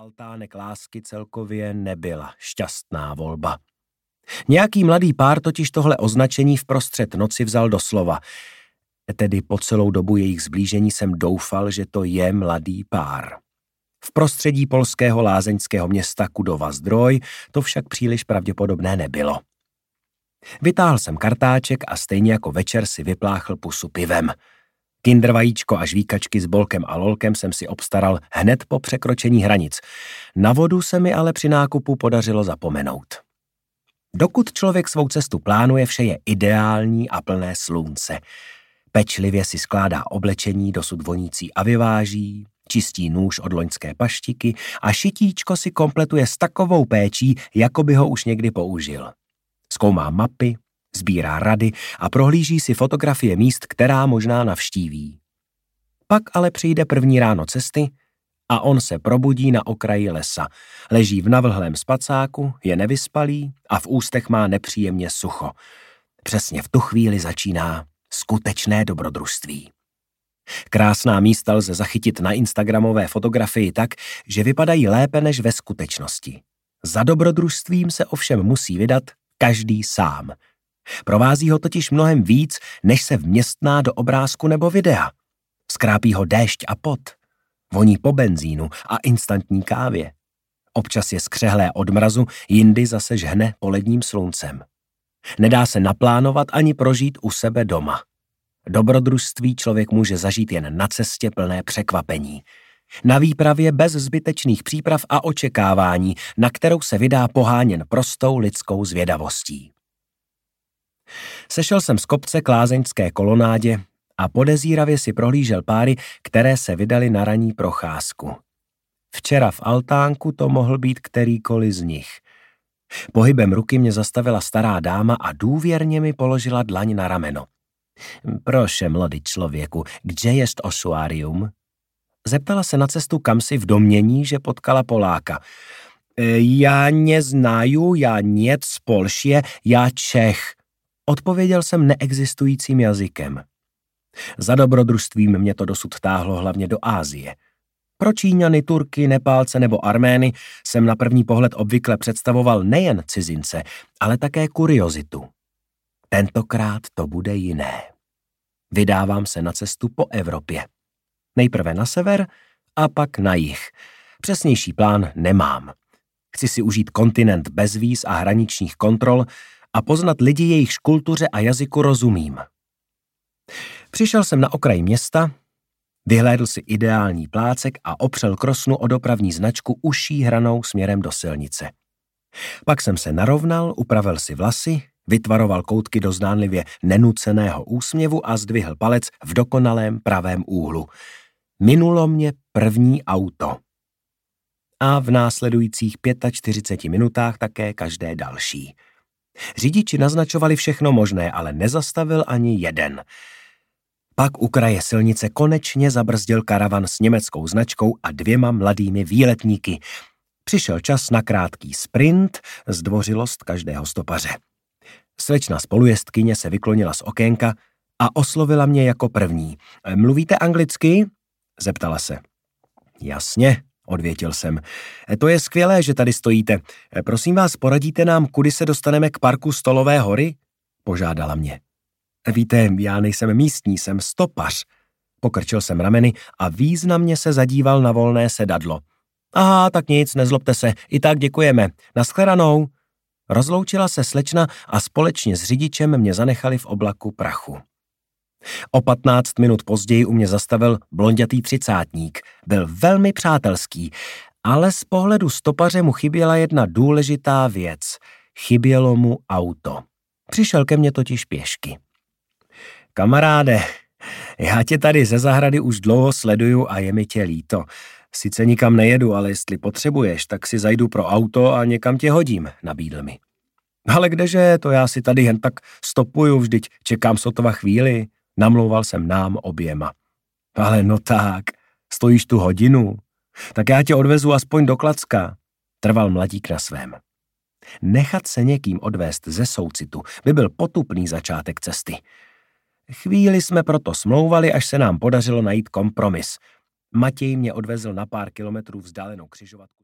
altánek lásky celkově nebyla šťastná volba. Nějaký mladý pár totiž tohle označení vprostřed noci vzal doslova. Tedy po celou dobu jejich zblížení jsem doufal, že to je mladý pár. V prostředí polského lázeňského města Kudova Zdroj to však příliš pravděpodobné nebylo. Vytáhl jsem kartáček a stejně jako večer si vypláchl pusu pivem. Kinder vajíčko a žvíkačky s bolkem a lolkem jsem si obstaral hned po překročení hranic. Na vodu se mi ale při nákupu podařilo zapomenout. Dokud člověk svou cestu plánuje, vše je ideální a plné slunce. Pečlivě si skládá oblečení dosud vonící a vyváží, čistí nůž od loňské paštiky a šitíčko si kompletuje s takovou péčí, jako by ho už někdy použil. Zkoumá mapy, sbírá rady a prohlíží si fotografie míst, která možná navštíví. Pak ale přijde první ráno cesty a on se probudí na okraji lesa. Leží v navlhlém spacáku, je nevyspalý a v ústech má nepříjemně sucho. Přesně v tu chvíli začíná skutečné dobrodružství. Krásná místa lze zachytit na instagramové fotografii tak, že vypadají lépe než ve skutečnosti. Za dobrodružstvím se ovšem musí vydat každý sám. Provází ho totiž mnohem víc, než se vměstná do obrázku nebo videa. Skrápí ho déšť a pot, voní po benzínu a instantní kávě. Občas je skřehlé od mrazu, jindy zase žhne poledním sluncem. Nedá se naplánovat ani prožít u sebe doma. Dobrodružství člověk může zažít jen na cestě plné překvapení. Na výpravě bez zbytečných příprav a očekávání, na kterou se vydá poháněn prostou lidskou zvědavostí. Sešel jsem z kopce k lázeňské kolonádě a podezíravě si prohlížel páry, které se vydali na ranní procházku. Včera v altánku to mohl být kterýkoliv z nich. Pohybem ruky mě zastavila stará dáma a důvěrně mi položila dlaň na rameno. Proše, mladý člověku, kde jest osuárium? Zeptala se na cestu kamsi v domnění, že potkala Poláka. Já neznaju, já něc z Polšie, já Čech. Odpověděl jsem neexistujícím jazykem. Za dobrodružstvím mě to dosud táhlo hlavně do Asie. Pro Číňany, Turky, Nepálce nebo Armény jsem na první pohled obvykle představoval nejen cizince, ale také kuriozitu. Tentokrát to bude jiné. Vydávám se na cestu po Evropě. Nejprve na sever a pak na jih. Přesnější plán nemám. Chci si užít kontinent bez víz a hraničních kontrol a poznat lidi, jejichž kultuře a jazyku rozumím. Přišel jsem na okraj města, vyhlédl si ideální plácek a opřel krosnu o dopravní značku uší hranou směrem do silnice. Pak jsem se narovnal, upravil si vlasy, vytvaroval koutky do zdánlivě nenuceného úsměvu a zdvihl palec v dokonalém pravém úhlu. Minulo mě první auto. A v následujících 45 minutách také každé další. Řidiči naznačovali všechno možné, ale nezastavil ani jeden. Pak u kraje silnice konečně zabrzdil karavan s německou značkou a 2 mladými výletníky. Přišel čas na krátký sprint, zdvořilost každého stopaře. Slečna spolujezdkyně se vyklonila z okénka a oslovila mě jako první. Mluvíte anglicky? Zeptala se. Jasně, odvětil jsem. To je skvělé, že tady stojíte. Prosím vás, poradíte nám, kudy se dostaneme k parku Stolové hory? Požádala mě. Víte, já nejsem místní, jsem stopař. Pokrčil jsem rameny a významně se zadíval na volné sedadlo. Aha, tak nic, nezlobte se, i tak děkujeme. Nashledanou. Rozloučila se slečna a společně s řidičem mě zanechali v oblaku prachu. O 15 minut později u mě zastavil blondětý třicátník. Byl velmi přátelský, ale z pohledu stopaře mu chyběla jedna důležitá věc. Chybělo mu auto. Přišel ke mně totiž pěšky. Kamaráde, já tě tady ze zahrady už dlouho sleduju a je mi tě líto. Sice nikam nejedu, ale jestli potřebuješ, tak si zajdu pro auto a někam tě hodím, nabídl mi. Ale kdeže, to já si tady jen tak stopuju, vždyť čekám sotva chvíli, namlouval jsem nám oběma. Ale no tak, stojíš tu hodinu, tak já tě odvezu aspoň do Klacka, trval mladík na svém. Nechat se někým odvést ze soucitu by byl potupný začátek cesty. Chvíli jsme proto smlouvali, až se nám podařilo najít kompromis. Matěj mě odvezl na pár kilometrů vzdálenou křižovatku.